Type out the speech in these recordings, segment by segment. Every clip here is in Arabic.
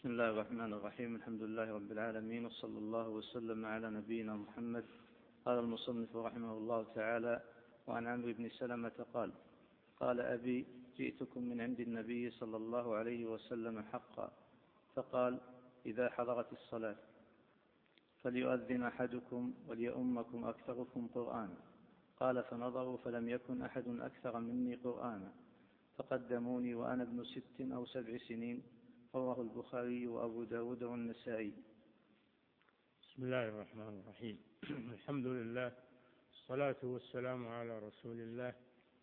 بسم الله الرحمن الرحيم. الحمد لله رب العالمين، وصلى الله وسلم على نبينا محمد. قال المصنف رحمه الله تعالى: وعن عمرو بن سلمة قال: قال أبي: جئتكم من عند النبي صلى الله عليه وسلم حقا، فقال: إذا حضرت الصلاة فليؤذن أحدكم وليؤمكم أكثركم قرآنا. قال: فنظروا فلم يكن أحد أكثر مني قرآنا، فقدموني وأنا ابن 6 أو 7 سنين. رواه البخاري وأبو داود والنسائي. بسم الله الرحمن الرحيم. الحمد لله، الصلاة والسلام على رسول الله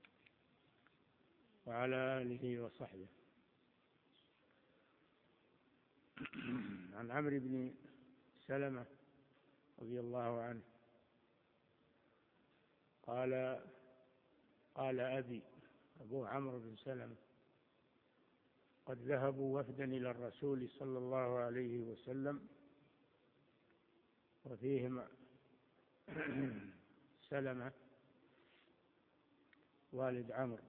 وعلى آله وصحبه. عن عمرو بن سلمة رضي الله عنه قال أبي، أبو عمرو بن سلمة، قد ذهبوا وفدا إلى الرسول صلى الله عليه وسلم وفيهم سلمة والد عمرو،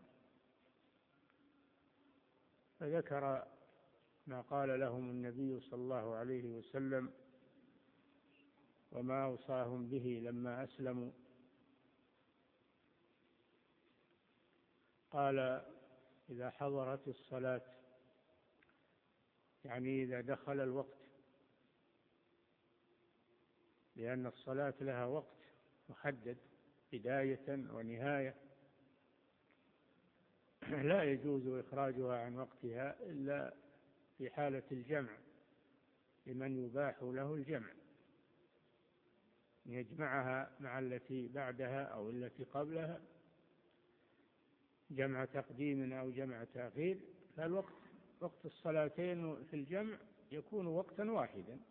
فذكر ما قال لهم النبي صلى الله عليه وسلم وما أوصاهم به لما أسلموا. قال: إذا حضرت الصلاة، يعني إذا دخل الوقت، لأن الصلاة لها وقت محدد بداية ونهاية، لا يجوز إخراجها عن وقتها إلا في حالة الجمع، لمن يباح له الجمع يجمعها مع التي بعدها أو التي قبلها، جمع تقديم أو جمع تأخير. فالوقت، وقت الصلاتين في الجمع يكون وقتا واحدا،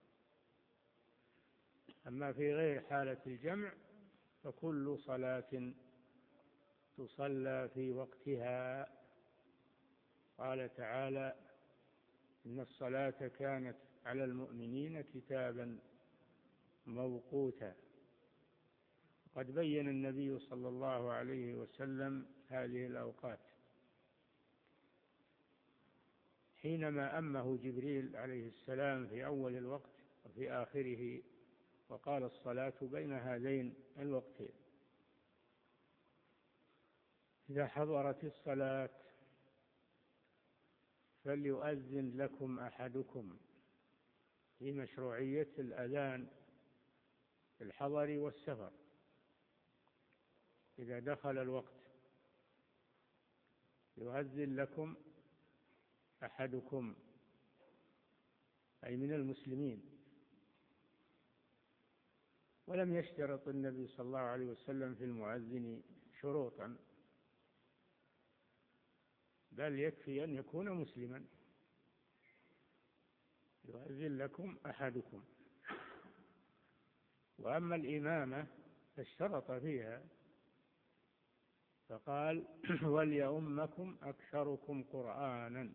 أما في غير حالة الجمع فكل صلاة تصلى في وقتها. قال تعالى: إن الصلاة كانت على المؤمنين كتابا موقوتا. قد بين النبي صلى الله عليه وسلم هذه الأوقات حينما أمه جبريل عليه السلام في أول الوقت وفي آخره، وقال: الصلاة بين هذين الوقتين. إذا حضرت الصلاة فليؤذن لكم أحدكم، في مشروعية الأذان في الحضر والسفر. إذا دخل الوقت يؤذن لكم أحدكم، أي من المسلمين. ولم يشترط النبي صلى الله عليه وسلم في المؤذن شروطا، بل يكفي أن يكون مسلما. يؤذن لكم أحدكم. وأما الإمامة فاشترط فيها، فقال: وليؤمكم أكثركم قرآنا.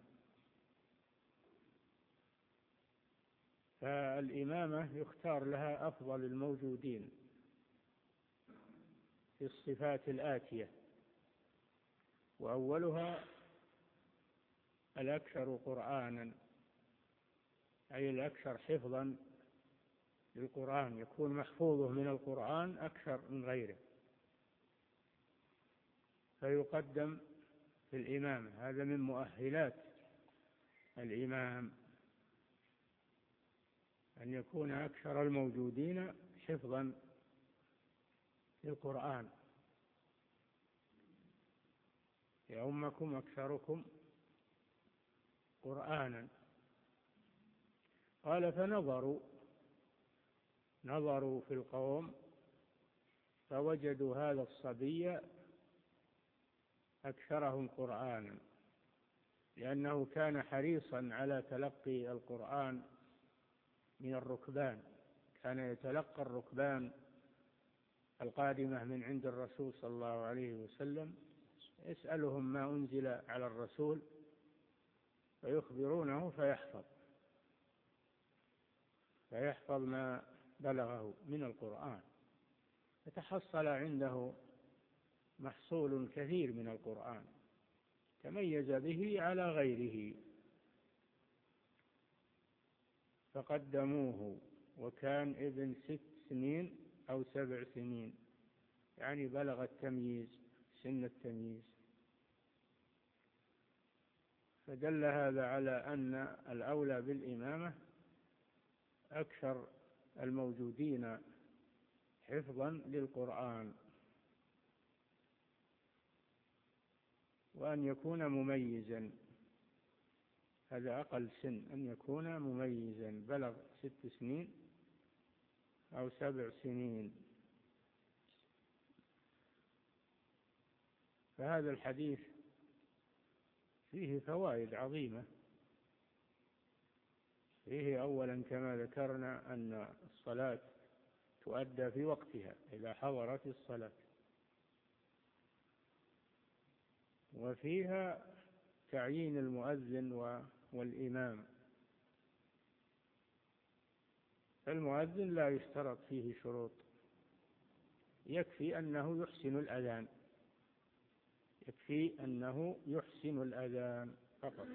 فالإمامة يختار لها أفضل الموجودين في الصفات الآتية، وأولها الأكثر قرآنا، أي الأكثر حفظا للقرآن، يكون محفوظه من القرآن أكثر من غيره، فيقدم في الإمام. هذا من مؤهلات الإمام، أن يكون أكثر الموجودين حفظا للقرآن. يؤمكم أكثركم قرآنا. قال: نظروا في القوم فوجدوا هذا الصبي أكثرهم قرآنا، لأنه كان حريصا على تلقي القرآن من الركبان. كان يتلقى الركبان القادمة من عند الرسول صلى الله عليه وسلم، يسألهم ما أنزل على الرسول فيخبرونه فيحفظ ما بلغه من القرآن، فتحصل عنده محصول كثير من القرآن، تميز به على غيره. فقدموه وكان ابن 6 سنين أو 7 سنين، يعني بلغ التمييز، سن التمييز. فدل هذا على أن الأولى بالإمامة أكثر الموجودين حفظا للقرآن، وأن يكون مميزا، هذا أقل سن، أن يكون مميزا بلغ 6 سنين أو 7 سنين. فهذا الحديث فيه فوائد عظيمة. فيه أولا كما ذكرنا أن الصلاة تؤدى في وقتها إذا حضرت الصلاة، وفيها تعيين المؤذن والإمام. المؤذن لا يشترط فيه شروط، يكفي أنه يحسن الأذان، يكفي أنه يحسن الأذان فقط،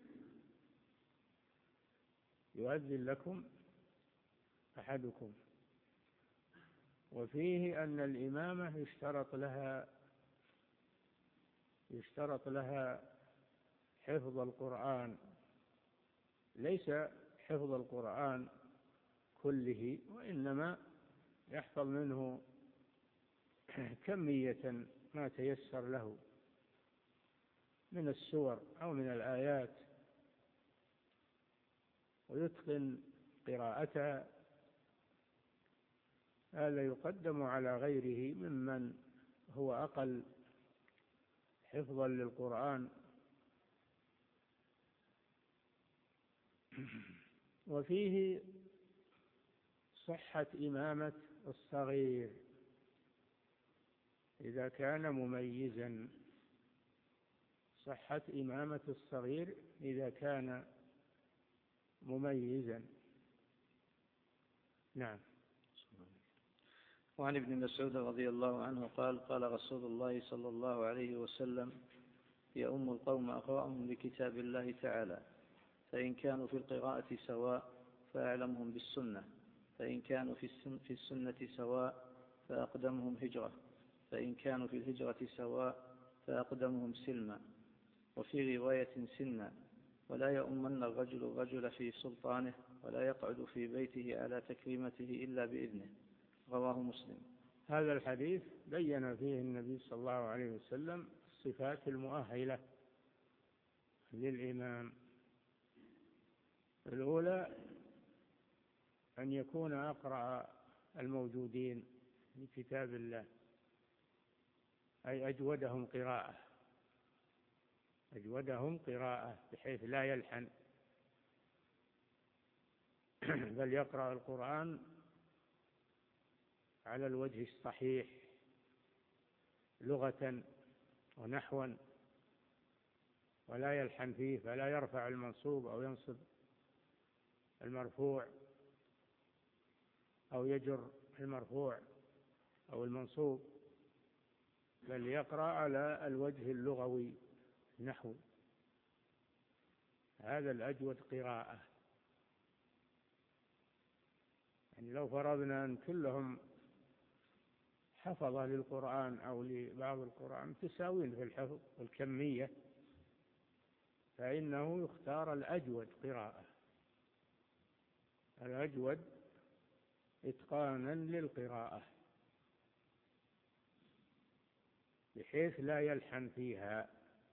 يؤذن لكم أحدكم. وفيه أن الإمامة يشترط لها حفظ القرآن، ليس حفظ القرآن كله، وإنما يحفظ منه كمية ما تيسر له من السور أو من الآيات، ويتقن قراءتها. هذا يقدم على غيره ممن هو أقل حفظا للقرآن. وفيه صحة إمامة الصغير إذا كان مميزا، صحة إمامة الصغير إذا كان مميزا. نعم. وعن ابن مسعود رضي الله عنه قال: قال رسول الله صلى الله عليه وسلم: يؤم القوم أقرأهم لكتاب الله تعالى، فإن كانوا في القراءة سواء فأعلمهم بالسنة، فإن كانوا في السنة سواء فأقدمهم هجرة، فإن كانوا في الهجرة سواء فأقدمهم سلما، وفي رواية سنا، ولا يؤمن الرجل في سلطانه، ولا يقعد في بيته على تكريمته إلا بإذنه. رواه مسلم. هذا الحديث بين فيه النبي صلى الله عليه وسلم الصفات المؤهلة للإمام. الأولى أن يكون أقرأ الموجودين لكتاب الله، أي أجودهم قراءة بحيث لا يلحن، بل يقرأ القرآن على الوجه الصحيح لغة ونحوا، ولا يلحن فيه، فلا يرفع المنصوب أو ينصب المرفوع أو يجر المرفوع أو المنصوب، بل يقرأ على الوجه اللغوي نحو. هذا الأجود قراءة. يعني لو فرضنا أن كلهم حفظ للقرآن أو لبعض القرآن تساوين في الحفظ والكمية، فإنه يختار الأجود قراءة، الأجود إتقانا للقراءة، بحيث لا يلحن فيها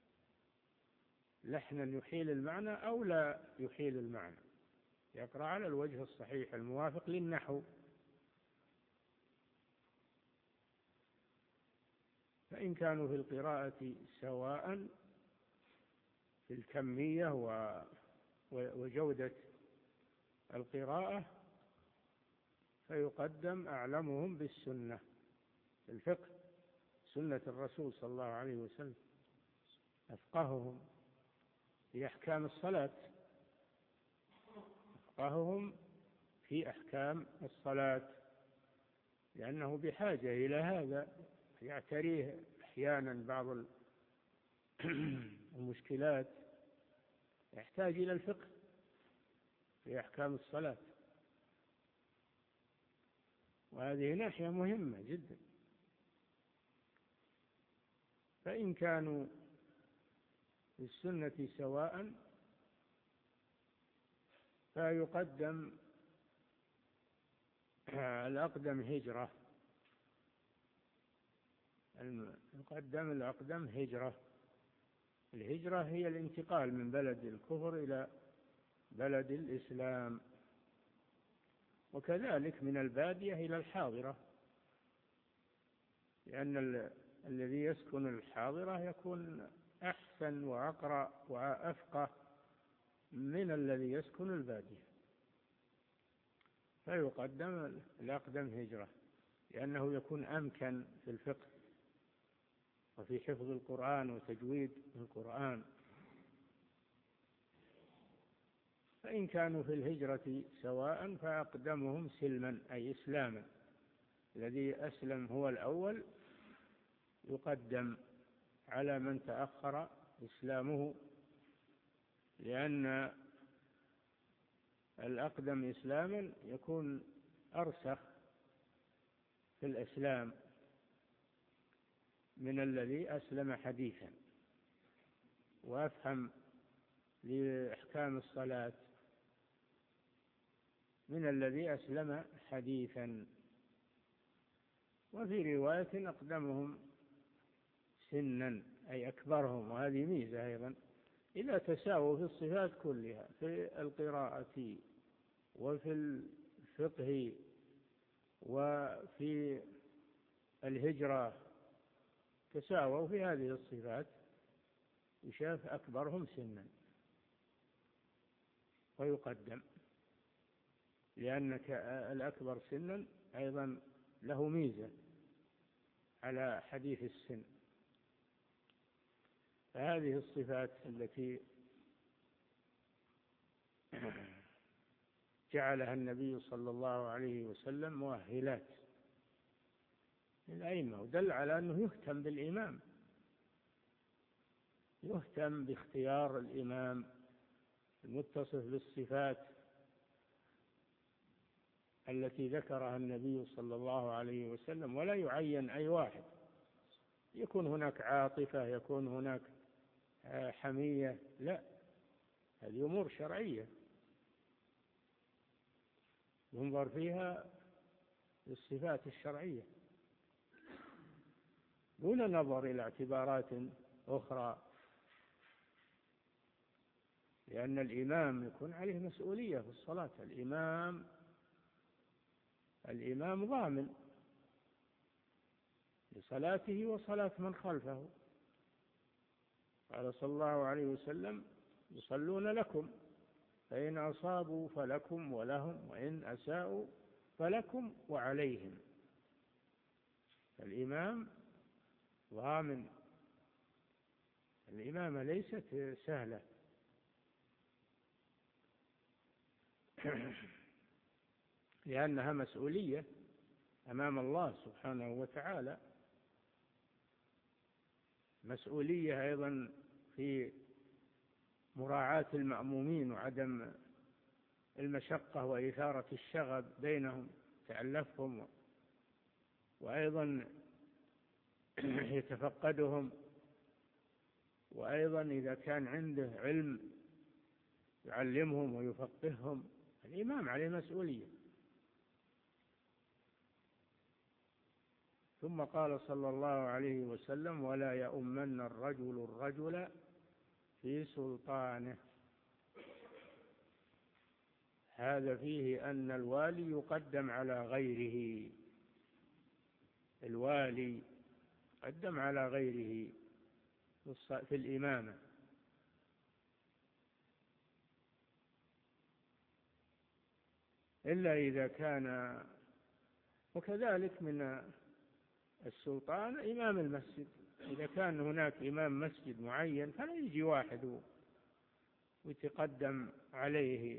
لحنا يحيل المعنى أو لا يحيل المعنى، يقرأ على الوجه الصحيح الموافق للنحو. فإن كانوا في القراءة سواء في الكمية وجودة القراءة، فيقدم أعلمهم بالسنة، الفقه، سنة الرسول صلى الله عليه وسلم، أفقههم في أحكام الصلاة، أفقههم في أحكام الصلاة، لأنه بحاجة إلى هذا، يعتريه أحيانا بعض المشكلات، يحتاج إلى الفقه في أحكام الصلاة، وهذه ناحية مهمة جدا. فإن كانوا في السنة سواء فيقدم الأقدم هجرة، يقدم الأقدم هجرة. الهجرة هي الانتقال من بلد الكفر إلى بلد الإسلام، وكذلك من البادية إلى الحاضرة، لأن الذي يسكن الحاضرة يكون أحسن وأقرأ وأفقه من الذي يسكن البادية، فيقدم الأقدم هجرة، لأنه يكون أمكن في الفقه وفي حفظ القرآن وتجويد القرآن. فإن كانوا في الهجرة سواء فأقدمهم سلما أي إسلاما، الذي أسلم هو الأول يقدم على من تأخر إسلامه، لأن الأقدم إسلاما يكون أرسخ في الإسلام من الذي أسلم حديثا، وأفهم لأحكام الصلاة من الذي أسلم حديثا. وفي رواية أقدمهم سنا أي أكبرهم، وهذه ميزة أيضا إذا تساووا في الصفات كلها، في القراءة وفي الفقه وفي الهجرة، تساووا في هذه الصفات، يشاف أكبرهم سنا ويقدم، لأنك الأكبر سنا أيضا له ميزة على حديث السن. فهذه الصفات التي جعلها النبي صلى الله عليه وسلم مؤهلات للأئمة، ودل على أنه يهتم بالإمام، يهتم باختيار الإمام المتصف بالصفات التي ذكرها النبي صلى الله عليه وسلم، ولا يعين أي واحد، يكون هناك عاطفة، يكون هناك حمية، لا، هذه أمور شرعية ينظر فيها للصفات الشرعية دون نظر إلى اعتبارات أخرى، لأن الإمام يكون عليه مسؤولية في الصلاة. الإمام ضامن لصلاته وصلاة من خلفه، قال صلى الله عليه وسلم: يصلون لكم فإن أصابوا فلكم ولهم، وإن أساءوا فلكم وعليهم. الإمام ضامن، الإمامة ليست سهلة لأنها مسؤولية أمام الله سبحانه وتعالى، مسؤولية أيضا في مراعاة المأمومين وعدم المشقة وإثارة الشغب بينهم، تألفهم، وأيضا يتفقدهم، وأيضا إذا كان عنده علم يعلمهم ويفقههم. الإمام عليه مسؤولية. ثم قال صلى الله عليه وسلم: ولا يؤمن الرجل في سلطانه. هذا فيه أن الوالي يقدم على غيره، الوالي يقدم على غيره في الإمامة، إلا إذا كان. وكذلك من السلطان إمام المسجد، إذا كان هناك إمام مسجد معين فلا يجي واحد ويتقدم عليه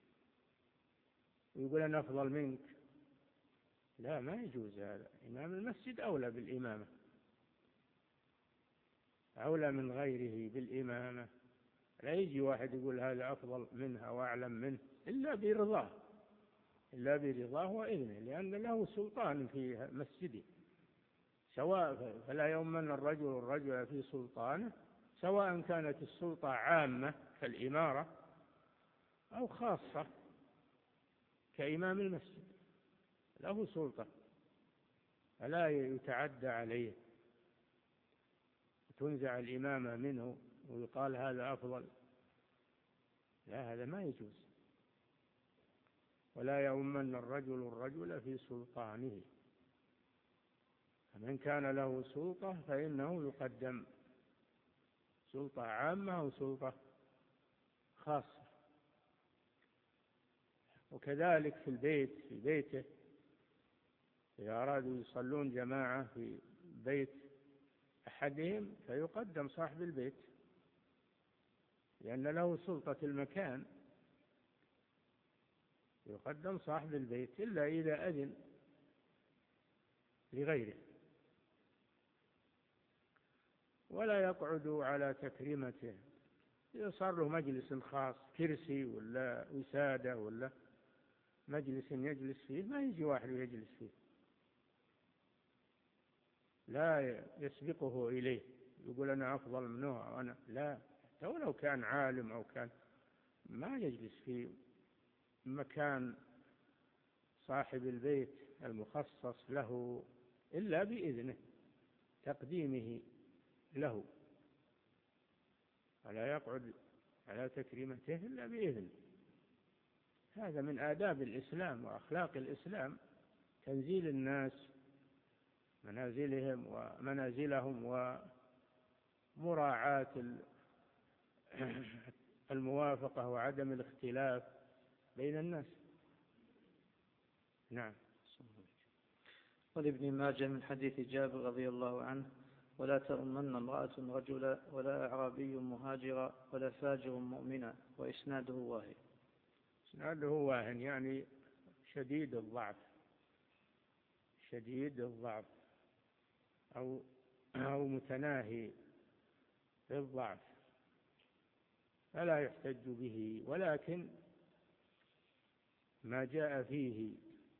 ويقول أنا أفضل منك، لا، ما يجوز هذا. إمام المسجد أولى بالإمامة، أولى من غيره بالإمامة. لا يجي واحد يقول هذا أفضل منها وأعلم منه إلا برضاه، إلا برضاه وإذنه، لأن له سلطان في مسجده، سواء فلا يؤمن الرجل في سلطانه، سواء كانت السلطة عامة كالإمارة أو خاصة كإمام المسجد، له سلطة فلا يتعدى عليه، تنزع الإمامة منه ويقال هذا أفضل، لا، هذا ما يجوز. ولا يؤمن الرجل في سلطانه، فمن كان له سلطة فإنه يقدم، سلطة عامة أو سلطة خاصة. وكذلك في بيته إذا أرادوا يصلون جماعة في بيت أحدهم فيقدم صاحب البيت، لأن له سلطة المكان، يقدم صاحب البيت إلا إذا أذن لغيره. ولا يقعد على تكريمته، إذا صار له مجلس خاص، كرسي ولا وسادة ولا مجلس يجلس فيه، ما يجي واحد يجلس فيه، لا يسبقه إليه يقول أنا أفضل منه وأنا لا، حتى ولو كان عالم أو كان، ما يجلس في مكان صاحب البيت المخصص له إلا بإذنه، تقديمه له، ولا يقعد على تكريمته إلا بإذن. هذا من آداب الإسلام وأخلاق الإسلام، تنزيل الناس منازلهم ومنازلهم، ومراعاة الموافقة وعدم الاختلاف بين الناس. نعم. ولابن ماجه من حديث جابر رضي الله عنه: ولا تؤمن امرأة رجلا ولا أعرابي مهاجرا ولا فاجر مؤمنا، وإسناده واهن. إسناده واهن يعني شديد الضعف، شديد الضعف أو متناهي في الضعف، فلا يحتج به. ولكن ما جاء فيه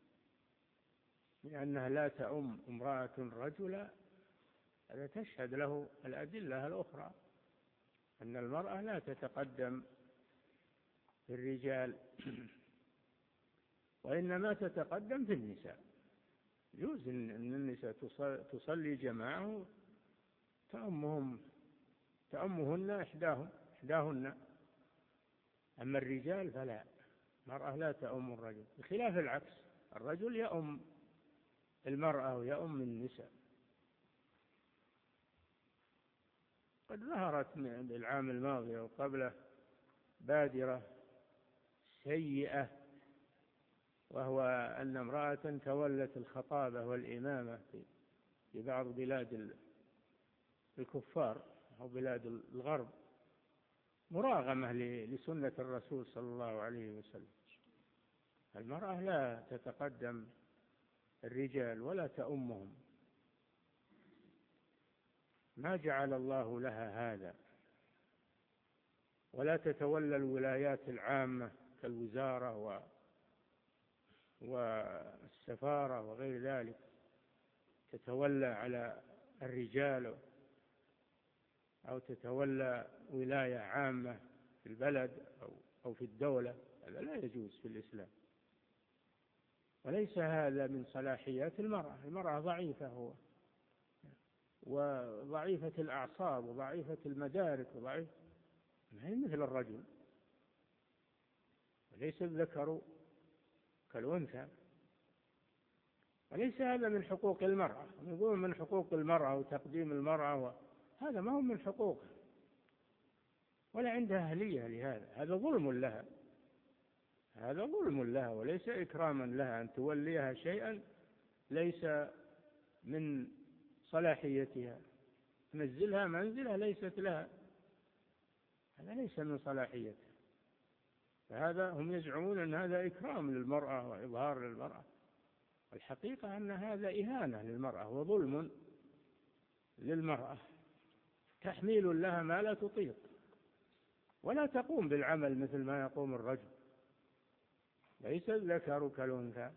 لأنها لا تؤم امرأة رجلا، هذا تشهد له الأدلة الأخرى أن المرأة لا تتقدم في الرجال وإنما تتقدم في النساء. يجوز أن النساء تصلي جماعة تأمهن إحداهن، أما الرجال فلا، المرأة لا تأم الرجل، بخلاف العكس، الرجل يأم المرأة ويأم النساء. قد ظهرت بالعام الماضي وقبله بادرة سيئة، وهو أن امرأة تولت الخطابة والإمامة في بعض بلاد الكفار أو بلاد الغرب، مراغمة لسنة الرسول صلى الله عليه وسلم. المرأة لا تتقدم الرجال ولا تأمهم، ما جعل الله لها هذا، ولا تتولى الولايات العامة كالوزارة والسفارة وغير ذلك، تتولى على الرجال أو تتولى ولاية عامة في البلد أو في الدولة، هذا لا يجوز في الإسلام. وليس هذا من صلاحيات المرأة، المرأة ضعيفة وضعيفة الأعصاب وضعيفة المدارك ما هي مثل الرجل، وليس الذكر كالأنثى. وليس هذا من حقوق المرأة، نقول من حقوق المرأة وتقديم المرأة، هذا ما هو من حقوقها ولا عندها أهلية لهذا، هذا ظلم لها، هذا ظلم لها وليس إكراما لها أن توليها شيئا ليس من صلاحيتها، تنزلها منزلة ليست لها، هذا ليس من صلاحيتها. فهذا هم يزعمون أن هذا إكرام للمرأة وإظهار للمرأة، الحقيقة أن هذا إهانة للمرأة وظلم للمرأة، تحميل لها ما لا تطيق. ولا تقوم بالعمل مثل ما يقوم الرجل. ليس الذكر كالأنثى،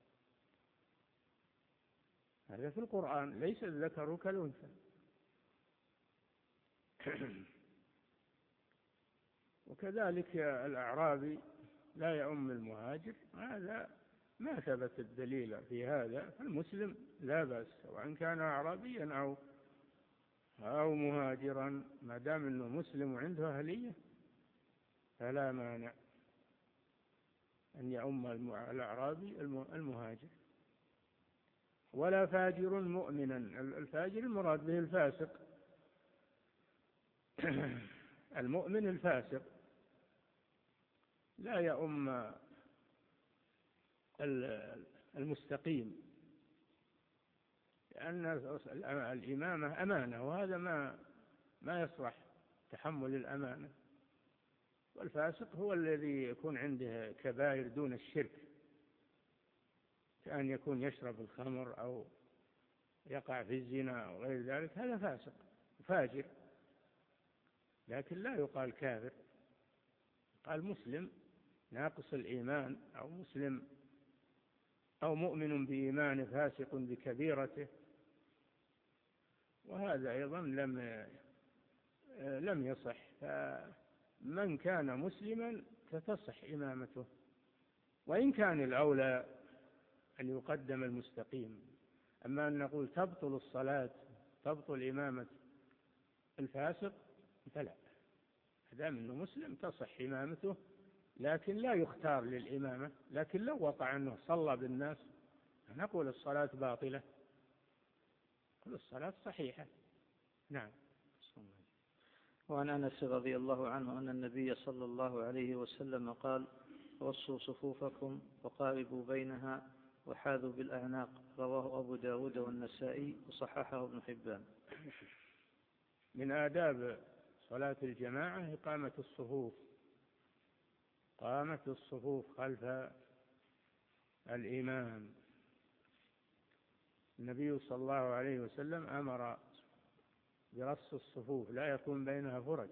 هذا في القرآن، ليس الذكر كالأنثى. وكذلك الأعرابي لا يؤم المهاجر، هذا ما ثبت الدليل في هذا. فالمسلم لا بأس وإن كان أعرابيا أو مهاجرا، ما دام أنه مسلم وعنده أهلية فلا مانع أن يؤم الأعرابي المهاجر. ولا فاجر مؤمنا، الفاجر المراد به الفاسق، المؤمن الفاسق لا يؤم المستقيم، لأن الإمامة أمانة، وهذا ما يصلح تحمل الأمانة. والفاسق هو الذي يكون عنده كبائر دون الشرك، كأن يكون يشرب الخمر أو يقع في الزنا أو غير ذلك، هذا فاسق فاجر، لكن لا يقال كافر. قال مسلم ناقص الإيمان، أو مسلم أو مؤمن بإيمانه فاسق بكبيرته، وهذا أيضا لم يصح. فمن كان مسلما فتصح إمامته، وإن كان الأولى أن يقدم المستقيم. أما أن نقول تبطل الصلاة، تبطل إمامة الفاسق، فلا، دام أنه مسلم تصح إمامته، لكن لا يختار للإمامة. لكن لو وقع أنه صلى بالناس نقول الصلاة باطلة، نقول الصلاة صحيحة. نعم. وعن أنس رضي الله عنه أن النبي صلى الله عليه وسلم قال: وصوا صفوفكم وقاربوا بينها وحاذوا بالأعناق. رواه أبو داود والنسائي وصححه ابن حبان. من آداب صلاة الجماعة إقامة الصفوف، قامت الصفوف خلف الإمام. النبي صلى الله عليه وسلم أمر برص الصفوف، لا يكون بينها فرج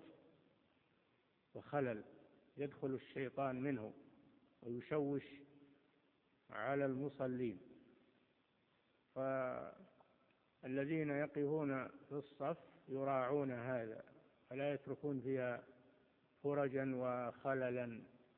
وخلل يدخل الشيطان منه ويشوش على المصلين. فالذين يقفون في الصف يراعون هذا فلا يتركون فيها فرجا وخللا.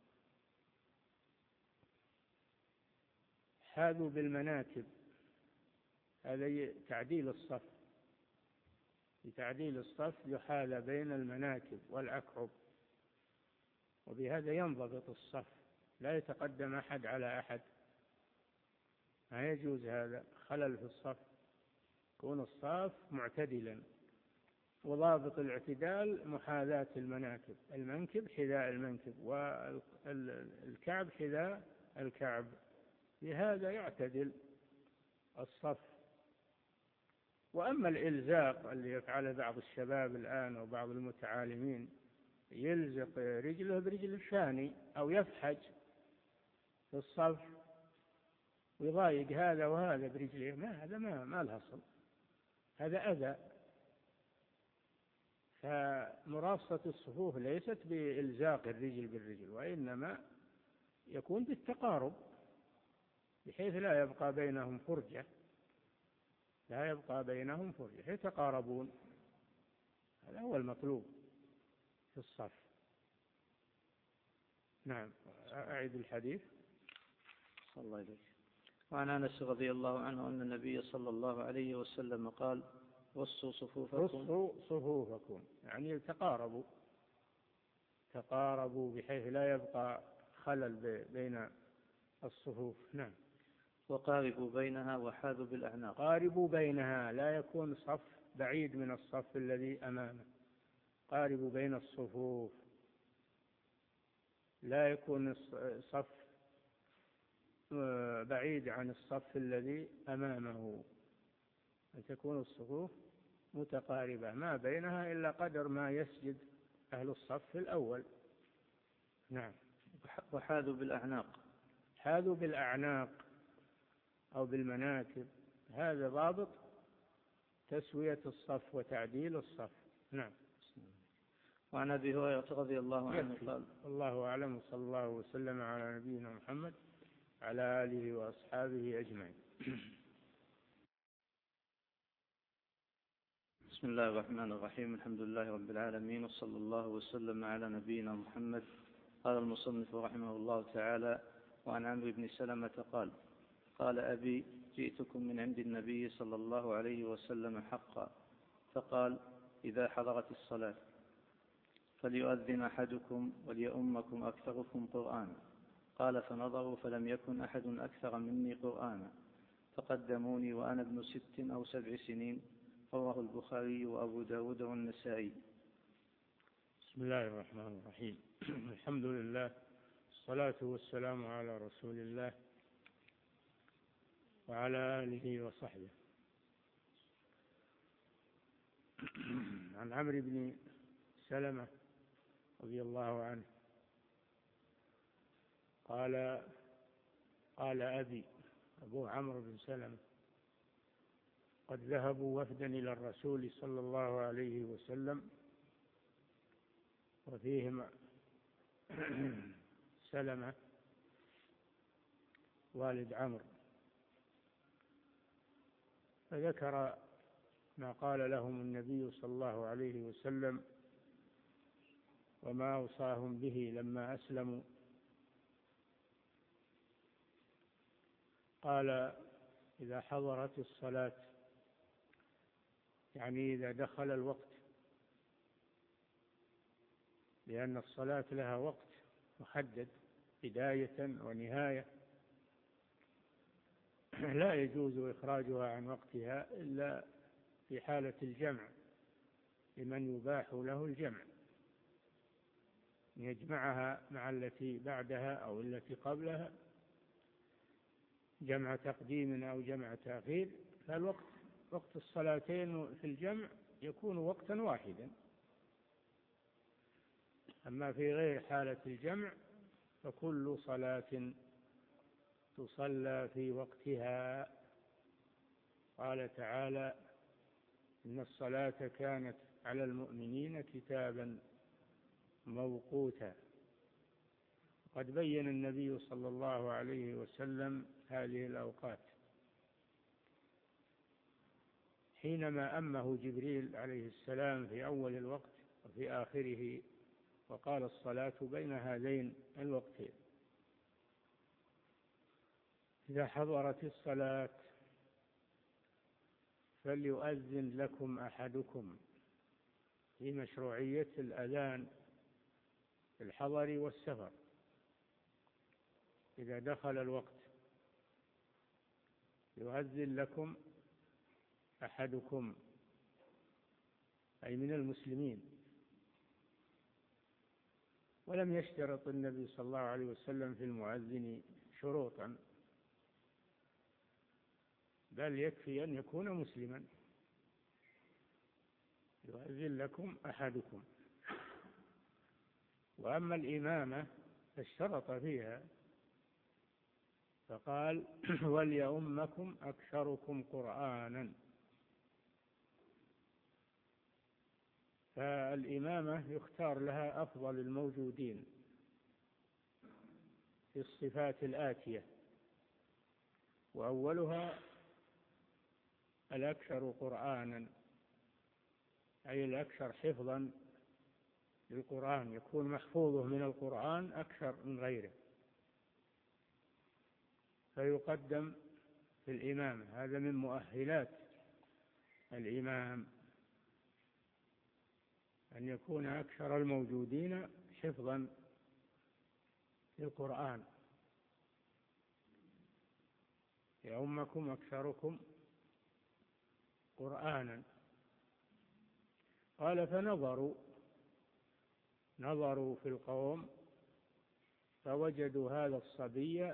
حاذوا بالمناكب، هذا تعديل الصف، بتعديل الصف يحاذى بين المناكب والأكعب، وبهذا ينضبط الصف، لا يتقدم أحد على أحد، ما يجوز هذا خلل في الصف، يكون الصف معتدلا. وضابط الاعتدال محاذاة المناكب، المنكب حذاء المنكب والكعب حذاء الكعب، بهذا يعتدل الصف. وأما الإلزاق اللي يفعله بعض الشباب الآن وبعض المتعالمين، يلزق رجله برجل الثاني أو يفحج في الصف ويضايق هذا وهذا برجله، هذا ما له أصل، هذا أذى. فمراصة الصفوف ليست بإلزاق الرجل بالرجل، وإنما يكون بالتقارب بحيث لا يبقى بينهم فرجة، لا يبقى بينهم فرجة، يتقاربون، هذا هو المطلوب في الصف. نعم. أعيد الحديث. صلى الله عليه. وعن أنس رضي الله عنه أن النبي صلى الله عليه وسلم قال: وصوا صفوفكم، يعني تقاربوا بحيث لا يبقى خلل بين الصفوف. نعم. وقاربوا بينها وحاذوا بالأعناق. قاربوا بينها، لا يكون صف بعيد من الصف الذي أمامه، قاربوا بين الصفوف، لا يكون صف بعيد عن الصف الذي أمامه، أن تكون الصفوف متقاربة ما بينها إلا قدر ما يسجد أهل الصف الأول. نعم. وحاذوا بالأعناق، حاذوا بالأعناق أو بالمناكب، هذا ضابط تسوية الصف وتعديل الصف. نعم. وعن أبي هريرة رضي الله عنه قال: الله أعلم، صلى الله وسلم على نبينا محمد على آله وأصحابه أجمعين. بسم الله الرحمن الرحيم. الحمد لله رب العالمين، وصلى الله وسلم على نبينا محمد. قال المصنف رحمه الله تعالى: وعن عمرو بن سلمة قال: قال أبي: جئتكم من عند النبي صلى الله عليه وسلم حقا، فقال: إذا حضرت الصلاة فليؤذن أحدكم وليؤمكم أكثركم قرآنا. قال: فنظروا فلم يكن أحد أكثر مني قرآنا، فقدموني وأنا ابن 6 أو 7 سنين. رواه البخاري وأبو داود والنسائي. بسم الله الرحمن الرحيم. الحمد لله، الصلاة والسلام على رسول الله وعلى آله وصحبه. عن عمرو بن سلمة رضي الله عنه قال أبي، أبو عمرو بن سلمة، قد ذهبوا وفدا إلى الرسول صلى الله عليه وسلم وفيهم سلمة والد عمرو، فذكر ما قال لهم النبي صلى الله عليه وسلم وما أوصاهم به لما أسلموا. قال: إذا حضرت الصلاة، يعني إذا دخل الوقت، لأن الصلاة لها وقت محدد بداية ونهاية، لا يجوز إخراجها عن وقتها إلا في حالة الجمع، لمن يباح له الجمع، يجمعها مع التي بعدها أو التي قبلها، جمع تقديم أو جمع تأخير. فالوقت، وقت الصلاتين في الجمع يكون وقتا واحدا. أما في غير حالة الجمع فكل صلاة تصلى في وقتها. قال تعالى: إن الصلاة كانت على المؤمنين كتابا موقوتا. قد بين النبي صلى الله عليه وسلم هذه الأوقات حينما أمه جبريل عليه السلام في أول الوقت وفي آخره، وقال: الصلاة بين هذين الوقتين. إذا حضرت الصلاة فليؤذن لكم أحدكم، في مشروعية الأذان في الحضر والسفر. إذا دخل الوقت يؤذن لكم أحدكم، أي من المسلمين. ولم يشترط النبي صلى الله عليه وسلم في المؤذن شروطا، بل يكفي أن يكون مسلما. يؤذن لكم أحدكم. وأما الإمامة فاشترط فيها، فقال: وليؤمكم أكثركم قرآنا. فالإمامة يختار لها أفضل الموجودين في الصفات الآتية، وأولها الأكثر قرآنا، أي الأكثر حفظا للقرآن، يكون محفوظه من القرآن أكثر من غيره، فيقدم في الإمامة. هذا من مؤهلات الإمام، أن يكون أكثر الموجودين حفظا للقرآن. يؤمكم أكثركم قرآنا. قال: نظروا في القوم فوجدوا هذا الصبي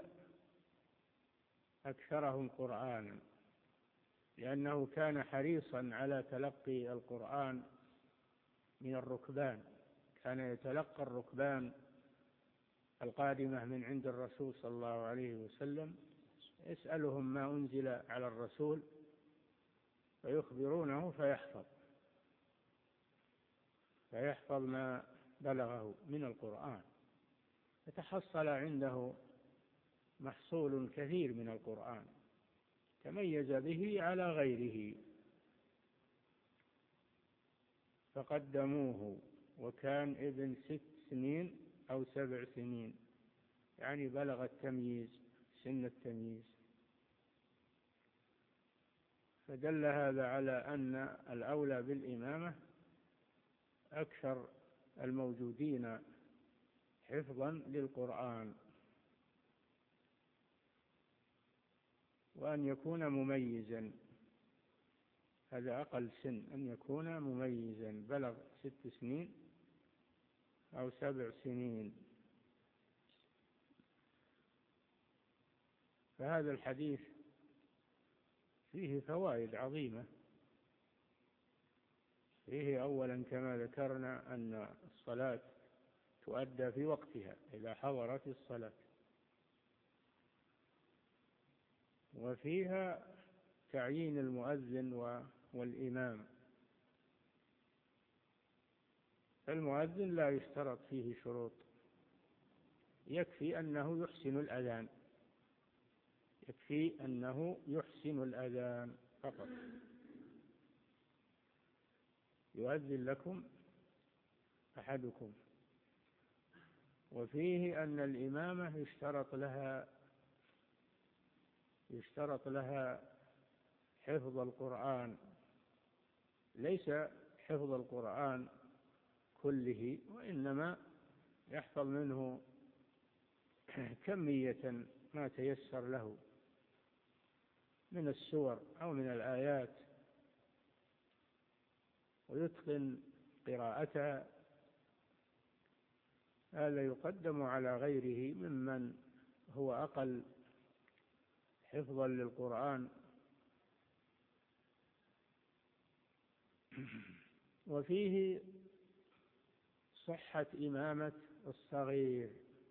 أكثرهم قرآنا، لأنه كان حريصا على تلقي القرآن من الركبان، كان يتلقى الركبان القادمة من عند الرسول صلى الله عليه وسلم، يسألهم ما أنزل على الرسول فيخبرونه فيحفظ. فيحفظ ما بلغه من القرآن، فتحصل عنده محصول كثير من القرآن تميز به على غيره. فقدموه وكان ابن 6 سنين أو 7 سنين، يعني بلغ التمييز، سن التمييز. فدل هذا على أن الأولى بالإمامة أكثر الموجودين حفظا للقرآن، وأن يكون مميزا، هذا أقل سن، أن يكون مميزا بلغ 6 سنين أو 7 سنين. فهذا الحديث فيه فوائد عظيمة. فيه أولا كما ذكرنا أن الصلاة تؤدى في وقتها إذا حضرت الصلاة، وفيها تعيين المؤذن والإمام. المؤذن لا يشترط فيه شروط، يكفي أنه يحسن الأذان، يكفي أنه يحسن الأذان فقط، يؤذن لكم أحدكم. وفيه أن الإمامة يشترط لها حفظ القرآن، ليس حفظ القرآن كله، وإنما يحفظ منه كمية ما تيسر له من السور أو من الآيات، ويتقن قراءتها. هذا يقدم على غيره ممن هو أقل حفظا للقرآن. وفيه صحة إمامة الصغير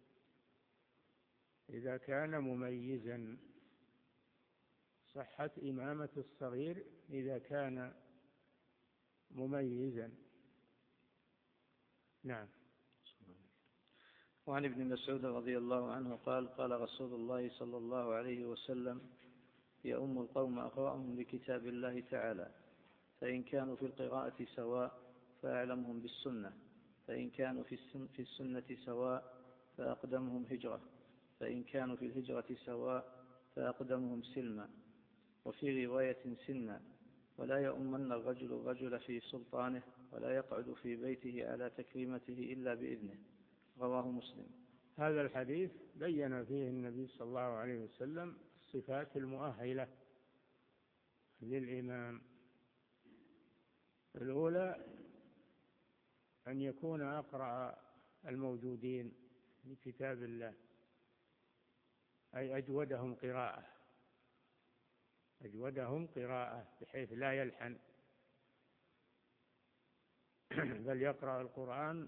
إذا كان مميزا، صحة إمامة الصغير إذا كان مميزا. نعم. وعن ابن مسعود رضي الله عنه قال: قال رسول الله صلى الله عليه وسلم: يؤم القوم أقرأهم لكتاب الله تعالى، فإن كانوا في القراءة سواء فأعلمهم بالسنة، فإن كانوا في السنة سواء فأقدمهم هجرة، فإن كانوا في الهجرة سواء فأقدمهم سلما، وفي رواية سنا. ولا يؤمن الرجل في سلطانه، ولا يقعد في بيته على تكريمته إلا بإذنه. رواه مسلم. هذا الحديث بين فيه النبي صلى الله عليه وسلم الصفات المؤهلة للإمام. الأولى أن يكون أقرأ الموجودين لكتاب الله، أي أجودهم قراءة بحيث لا يلحن، بل يقرأ القرآن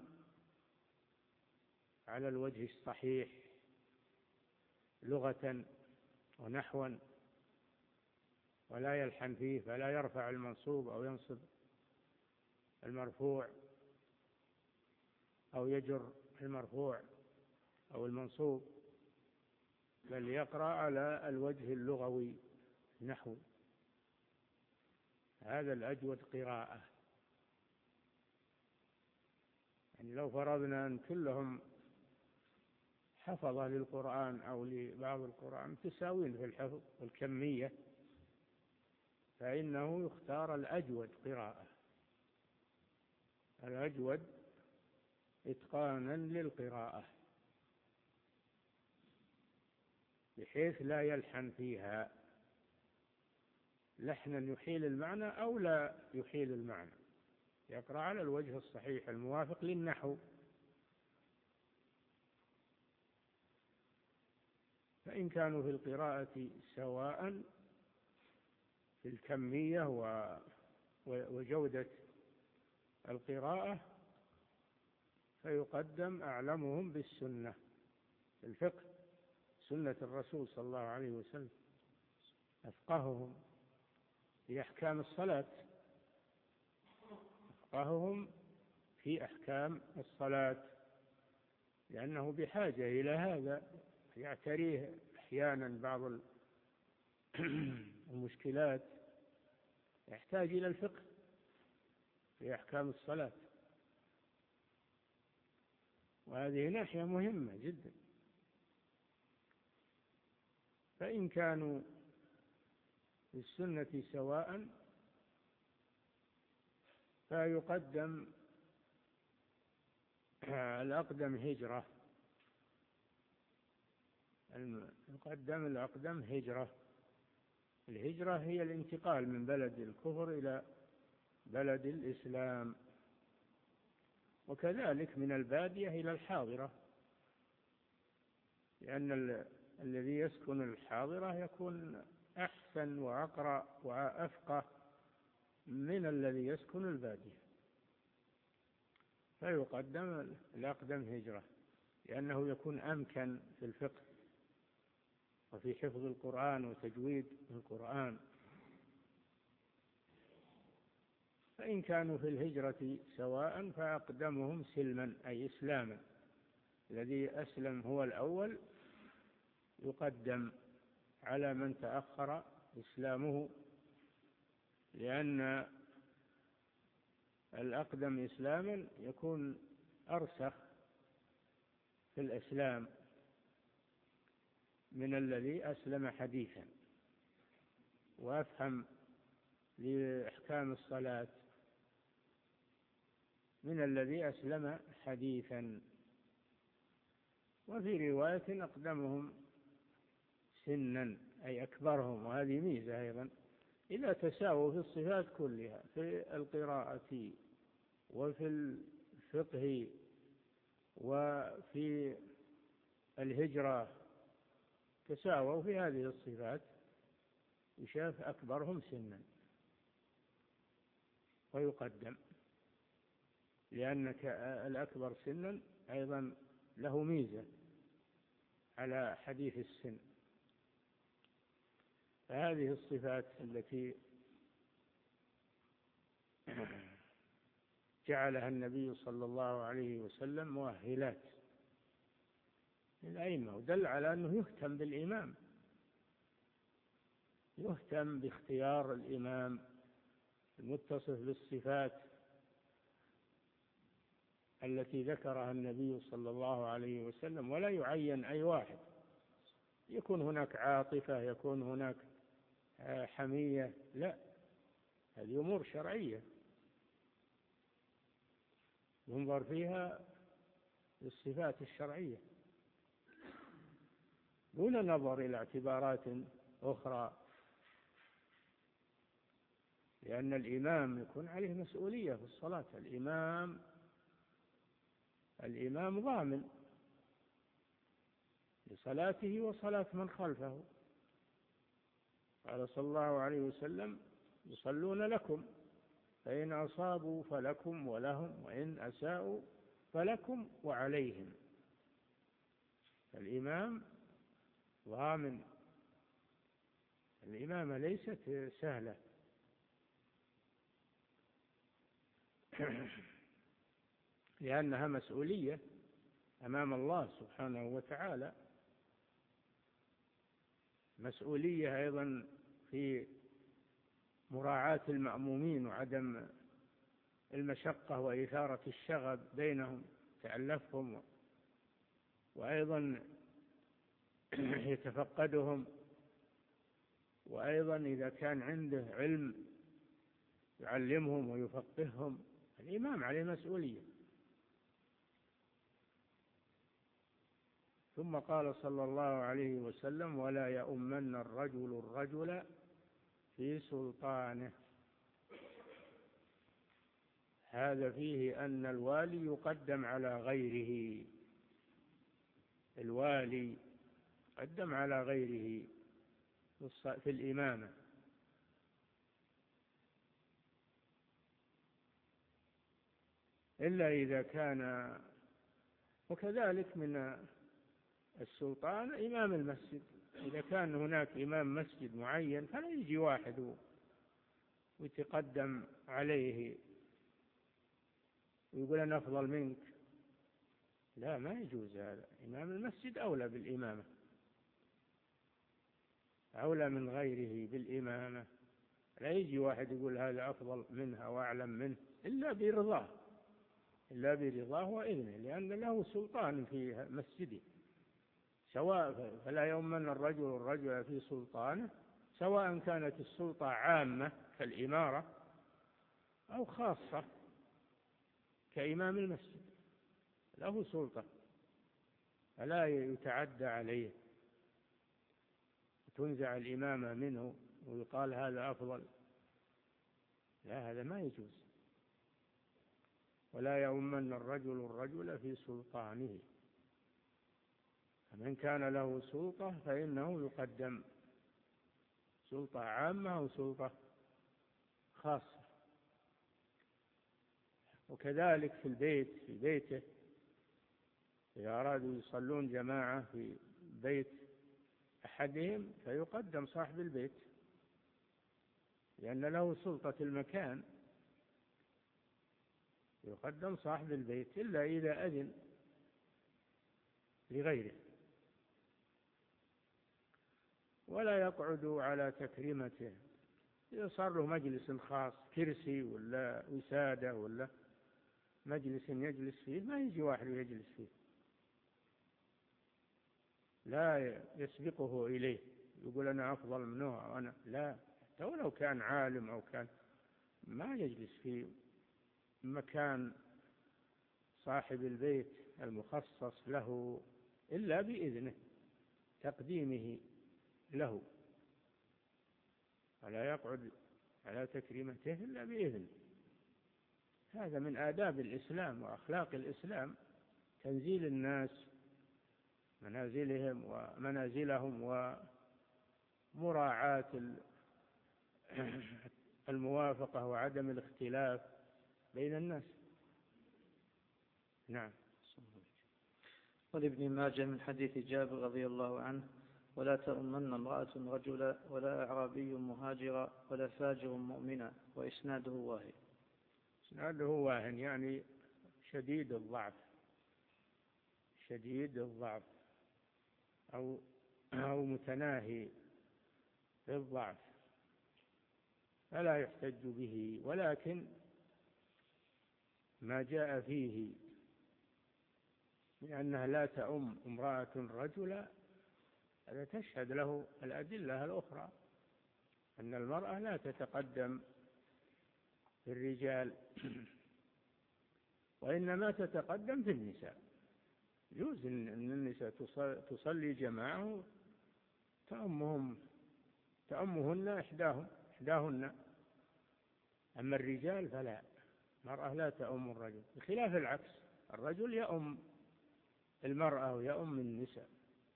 على الوجه الصحيح لغة ونحوا، ولا يلحن فيه، فلا يرفع المنصوب أو ينصب المرفوع، أو يجر المرفوع أو المنصوب، بل يقرأ على الوجه اللغوي نحو. هذا الأجود قراءة. يعني لو فرضنا أن كلهم حفظ للقرآن أو لبعض القرآن تساوين في الحفظ والكمية، فإنه يختار الأجود قراءة، الأجود إتقانا للقراءة، بحيث لا يلحن فيها لحنا يحيل المعنى أو لا يحيل المعنى، يقرأ على الوجه الصحيح الموافق للنحو. فإن كانوا في القراءة سواء في الكمية وجودة القراءة، فيقدم أعلمهم بالسنة، الفقه، سنة الرسول صلى الله عليه وسلم، أفقههم في أحكام الصلاة، أفقههم في أحكام الصلاة، لأنه بحاجة إلى هذا، يعتريه أحيانا بعض المشكلات، يحتاج إلى الفقه في أحكام الصلاة، وهذه ناحية مهمة جدا. فإن كانوا في السنة سواء فيقدم الأقدم هجرة، يقدم الأقدم هجرة. الهجرة هي الانتقال من بلد الكفر إلى بلد الإسلام، وكذلك من البادية إلى الحاضرة، لأن الذي يسكن الحاضرة يكون أحسن وأقرأ وأفقه من الذي يسكن البادية، فيقدم الأقدم هجرة، لأنه يكون أمكن في الفقه وفي حفظ القرآن وتجويد القرآن. فإن كانوا في الهجرة سواء فأقدمهم سلما أي إسلاما، الذي أسلم هو الأول يقدم على من تأخر إسلامه، لأن الأقدم إسلاما يكون أرسخ في الإسلام من الذي أسلم حديثا، وأفهم لأحكام الصلاة من الذي أسلم حديثا. وفي رواية أقدمهم سنا أي أكبرهم، وهذه ميزة أيضا، إذا تساووا في الصفات كلها، في القراءة وفي الفقه وفي الهجرة، تساووا في هذه الصفات، يشاف أكبرهم سنا ويقدم، لأنك الأكبر سنا أيضا له ميزة على حديث السن. فهذه الصفات التي جعلها النبي صلى الله عليه وسلم مؤهلات للأئمة، ودل على أنه يهتم بالإمام، يهتم باختيار الإمام المتصف بالصفات التي ذكرها النبي صلى الله عليه وسلم، ولا يعين أي واحد، يكون هناك عاطفة، يكون هناك حمية، لا، هذه أمور شرعية ينظر فيها للصفات الشرعية دون نظر إلى اعتبارات أخرى، لأن الإمام يكون عليه مسؤولية في الصلاة. الإمام ضامن لصلاته وصلاة من خلفه، قال صلى الله عليه وسلم: يصلون لكم فإن أصابوا فلكم ولهم، وإن أساءوا فلكم وعليهم. الإمام ضامن، الإمامة ليست سهلة لأنها مسؤولية أمام الله سبحانه وتعالى، مسؤولية أيضا في مراعاة المأمومين وعدم المشقة وإثارة الشغب بينهم، تألفهم، وأيضا يتفقدهم، وأيضا إذا كان عنده علم يعلمهم ويفقههم. الإمام عليه مسؤولية. ثم قال صلى الله عليه وسلم: ولا يؤمن الرجل في سلطانه. هذا فيه أن الوالي يقدم على غيره، الوالي يقدم على غيره في الإمامة، إلا إذا كان. وكذلك من السلطان إمام المسجد، إذا كان هناك إمام مسجد معين فلا يجي واحد ويتقدم عليه ويقول أنا أفضل منك. لا، ما يجوز هذا. إمام المسجد أولى بالإمامة، أولى من غيره بالإمامة. لا يجي واحد يقول هذا أفضل منها وأعلم منه إلا برضاه، إلا برضاه وإذنه، لأن له سلطان في مسجده. سواء فلا يؤمن الرجل في سلطانه، سواء كانت السلطة عامة كالإمارة أو خاصة كإمام المسجد، له سلطة فلا يتعدى عليه تنزع الإمامة منه ويقال هذا أفضل. لا، هذا ما يجوز. ولا يؤمن الرجل في سلطانه، فمن كان له سلطة فإنه يقدم، سلطة عامة أو سلطة خاصة. وكذلك في البيت، في بيته إذا أرادوا يصلون جماعة في بيت أحدهم فيقدم صاحب البيت، لأن له سلطة المكان، يقدم صاحب البيت إلا إذا أذن لغيره. ولا يقعد على تكريمته. إذا صار له مجلس خاص، كرسي ولا وسادة ولا مجلس يجلس فيه، ما يجي واحد يجلس فيه، لا يسبقه إليه يقول أنا أفضل منه أو أنا، لا، حتى ولو كان عالم أو كان، ما يجلس في مكان صاحب البيت المخصص له إلا بإذنه، تقديمه له، ولا يقعد على تكريمته إلا بإذنه. هذا من آداب الإسلام وأخلاق الإسلام، تنزيل الناس منازلهم ومنازلهم، ومراعاة الموافقة وعدم الاختلاف بين الناس. نعم. ولابن ماجه من حديث جابر رضي الله عنه: ولا تؤمن امرأة رجلا ولا أعرابي مهاجرا ولا فاجر مؤمنا. وإسناده واهن. إسناده واهن يعني شديد الضعف، شديد الضعف أو متناهي بالضعف، فلا يحتج به. ولكن ما جاء فيه لأنها لا تؤم امرأة رجلا، هذا تشهد له الأدلة الأخرى، أن المرأة لا تتقدم في الرجال وإنما تتقدم في النساء. يجوز أن النساء تصلي جماعة تأمهن إحداهن، أما الرجال فلا، المرأة لا تؤم الرجل، بخلاف العكس، الرجل يؤم المرأة ويؤم النساء.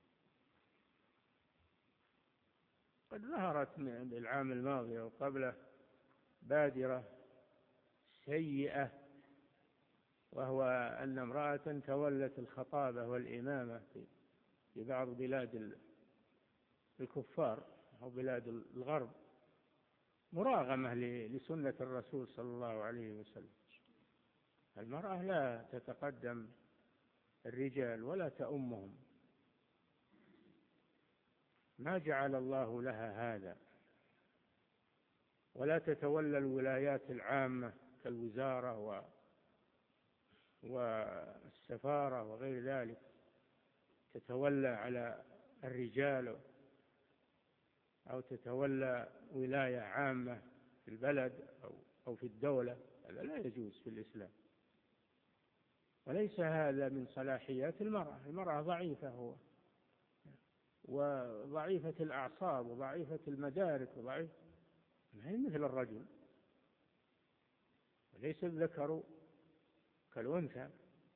قد ظهرت من العام الماضي وقبله بادرة سيئة، وهو أن امرأة تولت الخطابة والإمامة في بعض بلاد الكفار أو بلاد الغرب، مراغمة لسنة الرسول صلى الله عليه وسلم. المرأة لا تتقدم الرجال ولا تؤمهم، ما جعل الله لها هذا، ولا تتولى الولايات العامة كالوزارة والسفارة وغير ذلك، تتولى على الرجال أو تتولى ولاية عامة في البلد أو في الدولة، هذا لا يجوز في الإسلام. وليس هذا من صلاحيات المرأة. المرأة ضعيفة وضعيفة الأعصاب وضعيفة المدارك ما هي مثل الرجل، وليس الذكر كالأنثى.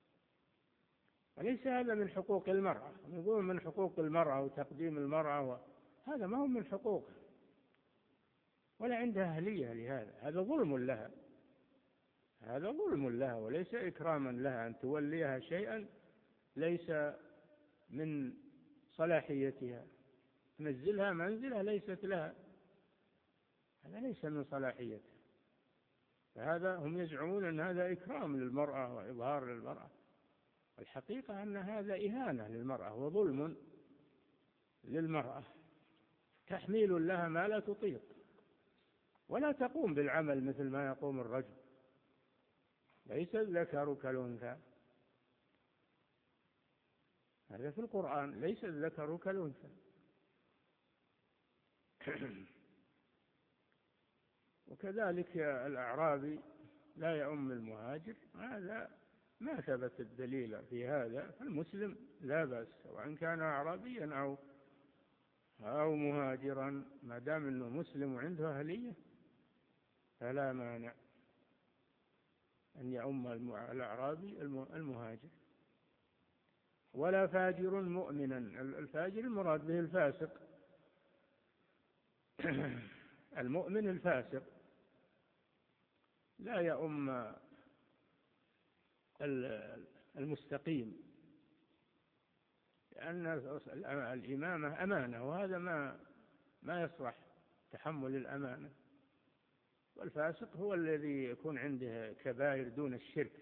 وليس هذا من حقوق المرأة. نقول من حقوق المرأة وتقديم المرأة، هذا ما هو من حقوقها، ولا عندها أهلية لهذا. هذا ظلم لها، هذا ظلم لها وليس إكراما لها أن توليها شيئا ليس من صلاحيتها، تنزلها منزلة ليست لها، هذا ليس من صلاحيتها. فهذا هم يزعمون أن هذا إكرام للمرأة وإظهار للمرأة، الحقيقة أن هذا إهانة للمرأة وظلم للمرأة، تحميل لها ما لا تطيق، ولا تقوم بالعمل مثل ما يقوم الرجل. ليس الذكر كالأنثى، هذا في القرآن، ليس الذكر كالأنثى. وكذلك الأعرابي لا يؤم المهاجر، هذا ما ثبت الدليل في هذا. فالمسلم لا بأس وإن كان أعرابيا أو مهاجرا، ما دام أنه مسلم وعنده أهلية فلا مانع أن يؤم الأعرابي المهاجر. ولا فاجر مؤمنا، الفاجر المراد به الفاسق، المؤمن الفاسق لا يؤم المستقيم، لأن الإمامة أمانة، وهذا ما يصلح تحمل الأمانة. والفاسق هو الذي يكون عنده كبائر دون الشرك،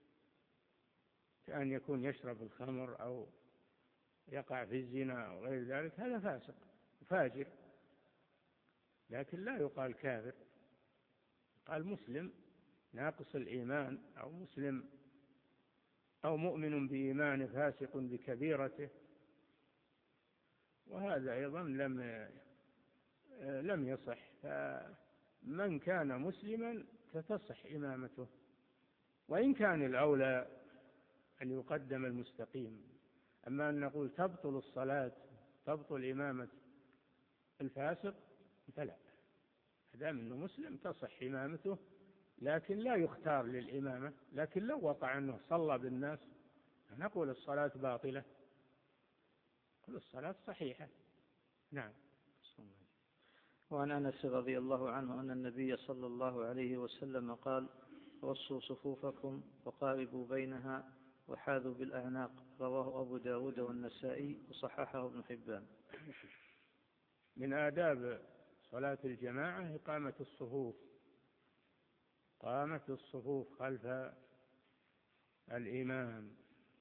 كأن يكون يشرب الخمر أو يقع في الزنا أو غير ذلك، هذا فاسق فاجر، لكن لا يقال كافر. قال مسلم ناقص الإيمان، أو مسلم أو مؤمن بإيمان فاسق بكبيرته، وهذا أيضا لم يصح. فمن كان مسلما فتصح إمامته، وإن كان الأولى أن يقدم المستقيم. أما أن نقول تبطل الصلاة، تبطل إمامة الفاسق، فلا، دام أنه مسلم تصح إمامته، لكن لا يختار للإمامة. لكن لو وقع أنه صلى بالناس نقول الصلاة باطلة، نقول الصلاة صحيحة. نعم. وعن أنس رضي الله عنه أن النبي صلى الله عليه وسلم قال: رصوا صفوفكم وقاربوا بينها وحاذوا بالأعناق. رواه أبو داود والنسائي وصححه ابن حبان. من آداب صلاة الجماعة إقامة الصفوف، قامة الصفوف خلف الإمام.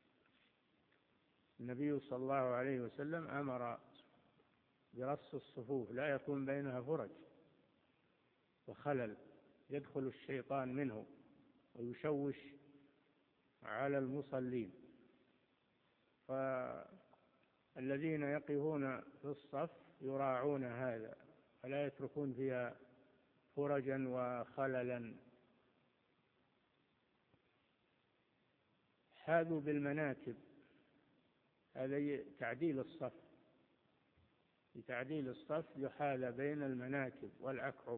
النبي صلى الله عليه وسلم أمر برص الصفوف، لا يكون بينها فرج وخلل يدخل الشيطان منه ويشوش على المصلين. فالذين يقفون في الصف يراعون هذا فلا يتركون فيها فرجا وخللا. حاذوا بالمناكب، هذا تعديل الصف، بتعديل الصف يحاذى بين المناكب والأكعب،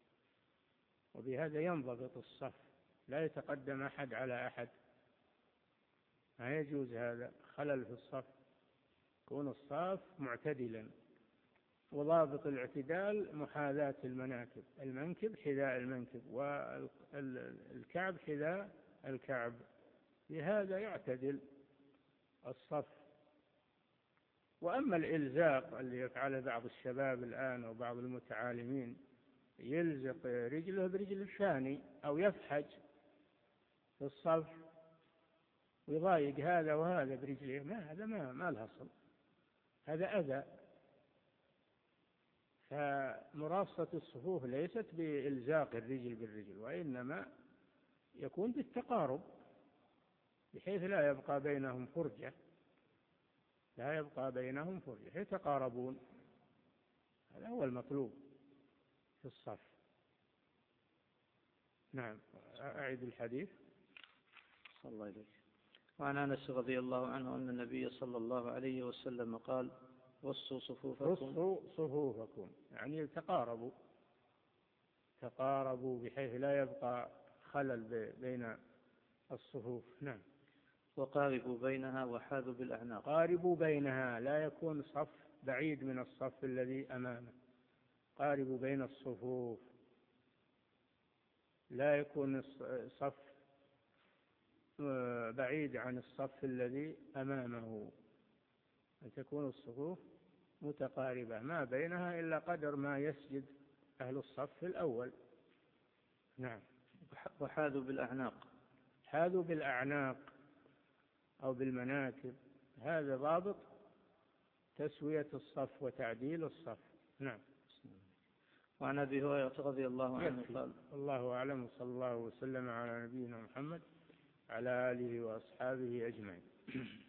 وبهذا ينضبط الصف، لا يتقدم أحد على أحد، ما يجوز هذا خلل في الصف، يكون الصف معتدلا. وضابط الاعتدال محاذاة المناكب، المنكب حذاء المنكب والكعب حذاء الكعب، بهذا يعتدل الصف. وأما الإلزاق اللي يفعله بعض الشباب الآن أو بعض المتعالمين، يلزق رجله برجل الثاني أو يفحج في الصف ويضايق هذا وهذا برجله، هذا ما له أصل، هذا أذى. فمراصة الصفوف ليست بإلزاق الرجل بالرجل، وإنما يكون بالتقارب بحيث لا يبقى بينهم فرجة، لا يبقى بينهم فرجة، يتقاربون، هذا هو المطلوب في الصف. نعم. أعيد الحديث. صلى الله عليه وسلم. وعن أنس رضي الله عنه أن النبي صلى الله عليه وسلم قال: رصوا صفوفكم، يعني تقاربوا بحيث لا يبقى خلل بين الصفوف. نعم. وقاربوا بينها وحاذوا بالأعناق. قاربوا بينها، لا يكون صف بعيد من الصف الذي أمامه، قاربوا بين الصفوف، لا يكون صف بعيد عن الصف الذي أمامه، أن تكون الصفوف متقاربة ما بينها إلا قدر ما يسجد أهل الصف الأول. نعم. وحاذوا بالأعناق. حاذوا بالأعناق أو بالمناكب، هذا ضابط تسوية الصف وتعديل الصف. نعم. وعن أبي هريرة رضي الله عنه قال: الله أعلم، وصلى الله وسلم على نبينا محمد على آله وأصحابه أجمعين.